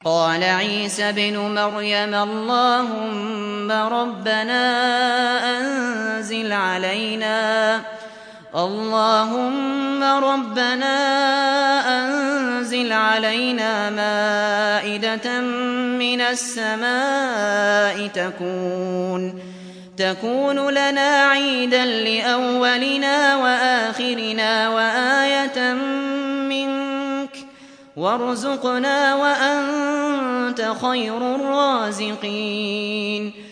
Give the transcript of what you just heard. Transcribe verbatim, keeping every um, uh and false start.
قال عيسى ابن مريم اللهم ربنا أنزل علينا اللهم ربنا أنزل علينا مائدة من السماء تكون تكون لنا عيدا لأولنا وآخرنا وآية منك وارزقنا وأنت خير الرازقين